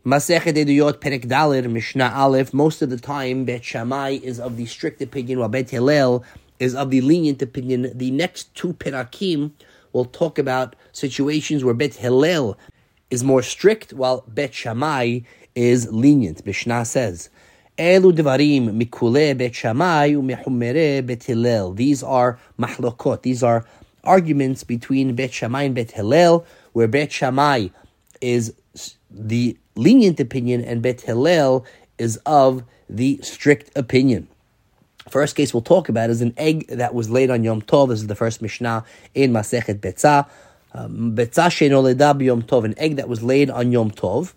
Masechet Eduyot Perek Dalet Mishnah Aleph. Most of the time, Bet Shammai is of the strict opinion, while Bet Hillel is of the lenient opinion. The next two Perakim will talk about situations where Bet Hillel is more strict, while Bet Shammai is lenient. Mishnah says, Elu Devarim Mikule Bet Shammai uMechumere Bet Hillel. These are mahlokot. These are arguments between Bet Shammai and Bet Hillel, where Bet Shammai is the lenient opinion and Bet Hillel is of the strict opinion. First case we'll talk about is an egg that was laid on Yom Tov. This is the first Mishnah in Masechet Betzah. Betzah she'noleda b'Yom Tov, an egg that was laid on Yom Tov.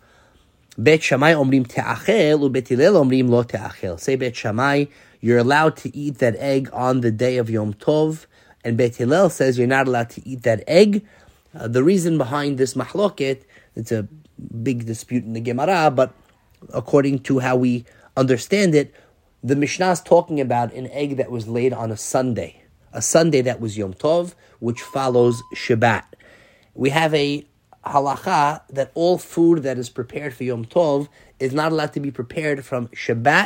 Bet Shammai omrim te'achel, uBet Hillel omrim lo te'achel. Say Bet Shammai, you're allowed to eat that egg on the day of Yom Tov, and Bet Hillel says you're not allowed to eat that egg. The reason behind this mahloket, it's a big dispute in the Gemara, but according to how we understand it, the Mishnah is talking about an egg that was laid on a Sunday that was Yom Tov, which follows Shabbat. We have a halacha that all food that is prepared for Yom Tov is not allowed to be prepared from Shabbat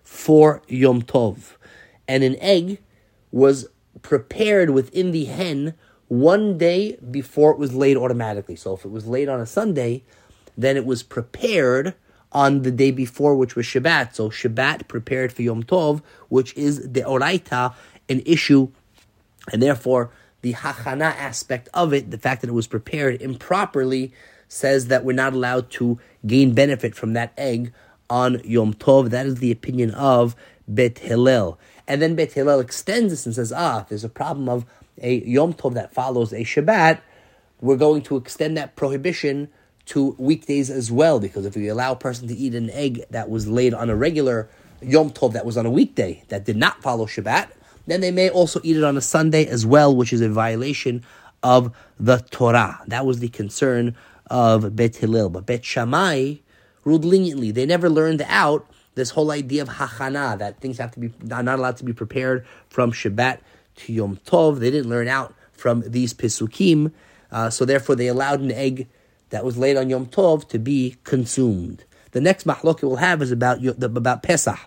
for Yom Tov. And an egg was prepared within the hen one day before it was laid automatically. So if it was laid on a Sunday, then it was prepared on the day before, which was Shabbat. So Shabbat prepared for Yom Tov, which is the oraita, an issue, and therefore the hachana aspect of it, the fact that it was prepared improperly, says that we're not allowed to gain benefit from that egg on Yom Tov. That is the opinion of Bet Hillel. And then Bet Hillel extends this and says, if there's a problem of a Yom Tov that follows a Shabbat, we're going to extend that prohibition to weekdays as well, because if we allow a person to eat an egg that was laid on a regular Yom Tov that was on a weekday that did not follow Shabbat, then they may also eat it on a Sunday as well, which is a violation of the Torah. That was the concern of Bet Hillel. But Bet Shammai ruled leniently. They never learned out this whole idea of hachana, that things have to be not allowed to be prepared from Shabbat to Yom Tov. They didn't learn out from these Pesukim, so therefore they allowed an egg that was laid on Yom Tov to be consumed. The next mahloket we'll have is about Pesach.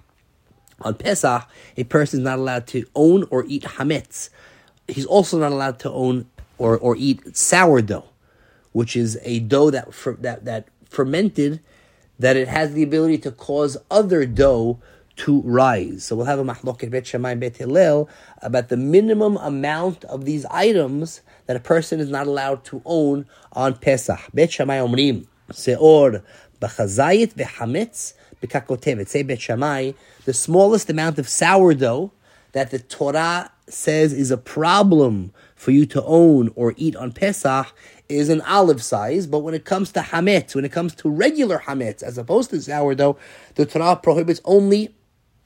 On Pesach, a person is not allowed to own or eat hametz. He's also not allowed to own or eat sourdough, which is a dough that fermented, that it has the ability to cause other dough to rise. So we'll have a mahloket Bet Shammai and Bet Hillel about the minimum amount of these items that a person is not allowed to own on Pesach. Bet Shammai omrim seor b'chazayit v'hametz b'kakotevet. Say Bet Shammai, the smallest amount of sourdough that the Torah says is a problem for you to own or eat on Pesach is an olive size. But when it comes to hametz, when it comes to regular hametz, as opposed to sourdough, the Torah prohibits only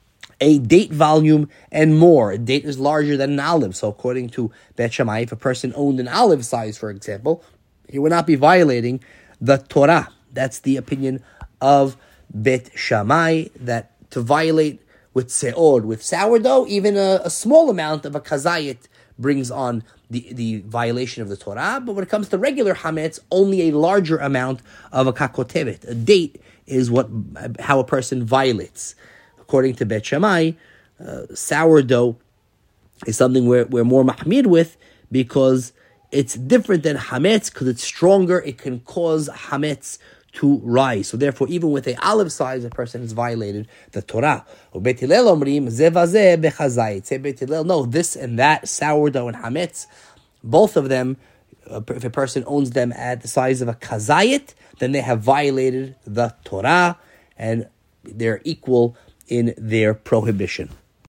a date volume and more. A date is larger than an olive. So according to Bet Shammai, if a person owned an olive size, for example, he would not be violating the Torah. That's the opinion of Bet Shammai, that to violate with seor, with sourdough, even a small amount of a kazayit brings on the violation of the Torah. But when it comes to regular hametz, only a larger amount of a kakotevet, a date, is how a person violates. According to Bet Shammai, sourdough is something we're more mahmir with, because it's different than hametz, because it's stronger. It can cause hametz to rise. So therefore, even with a olive size, a person has violated the Torah. Bet Hillel omrim ze vazeh bechazayit. Say Bet Hillel, no, this and that, sourdough and hametz, both of them, if a person owns them at the size of a kazayit, then they have violated the Torah, and they're equal in their prohibition.